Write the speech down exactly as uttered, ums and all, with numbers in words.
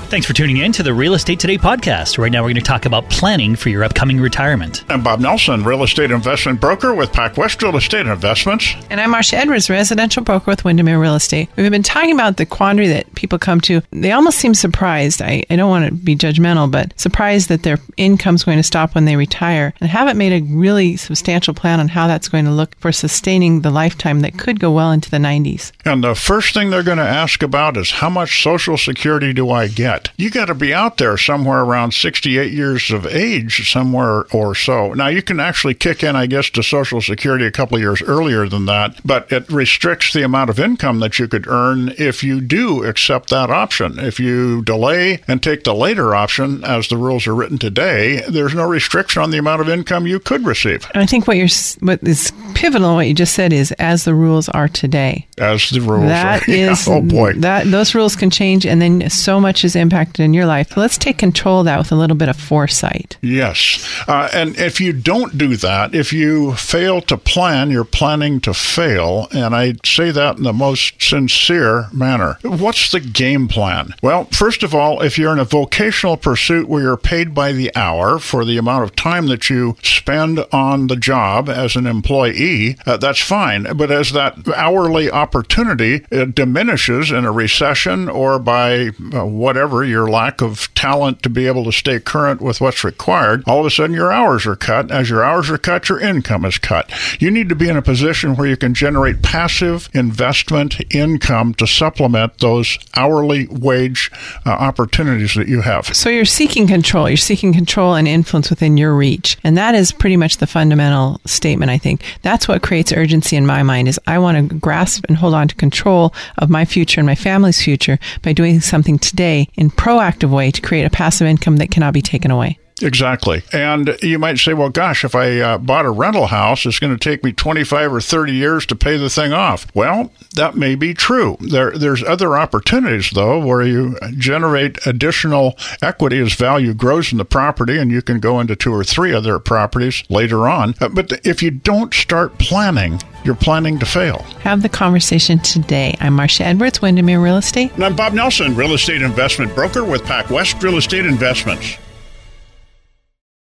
Thanks for tuning in to the Real Estate Today podcast. Right now we're going to talk about planning for your upcoming retirement. I'm Bob Nelson, real estate investment broker with PacWest Real Estate Investments. And I'm Marcia Edwards, residential broker with Windermere Real Estate. We've been talking about the quandary that people come to. They almost seem surprised. I, I don't want to be judgmental, but surprised that their income's going to stop when they retire and haven't made a really substantial plan on how that's going to look for sustaining the lifetime that could go well into the nineties. And the first thing they're going to ask about is, how much Social Security do I get? You got to be out there somewhere around sixty-eight years of age, somewhere or so. Now, you can actually kick in, I guess, to Social Security a couple of years earlier than that, but it restricts the amount of income that you could earn if you do accept that option. If you delay and take the later option, as the rules are written today, there's no restriction on the amount of income you could receive. And I think what you're, what is pivotal, what you just said, is as the rules are today. As the rules that are. Is, yeah. Oh, boy. That, those rules can change, and then so much is impacted in your life. Let's take control of that with a little bit of foresight. Yes. Uh, and if you don't do that, if you fail to plan, you're planning to fail. And I say that in the most sincere manner. What's the game plan? Well, first of all, if you're in a vocational pursuit where you're paid by the hour for the amount of time that you spend on the job as an employee, uh, that's fine. But as that hourly opportunity it diminishes in a recession or by uh, whatever, your lack of talent to be able to stay current with what's required, all of a sudden your hours are cut. As your hours are cut, your income is cut. You need to be in a position where you can generate passive investment income to supplement those hourly wage uh, opportunities that you have. So you're seeking control. You're seeking control and influence within your reach. And that is pretty much the fundamental statement, I think. That's what creates urgency in my mind, is I want to grasp and hold on to control of my future and my family's future by doing something today in proactive way to create a passive income that cannot be taken away. Exactly. And you might say, well, gosh, if I uh, bought a rental house, it's going to take me twenty-five or thirty years to pay the thing off. Well, that may be true. There, There's other opportunities, though, where you generate additional equity as value grows in the property, and you can go into two or three other properties later on. Uh, but if you don't start planning, you're planning to fail. Have the conversation today. I'm Marcia Edwards, Windermere Real Estate. And I'm Bob Nelson, real estate investment broker with PacWest Real Estate Investments.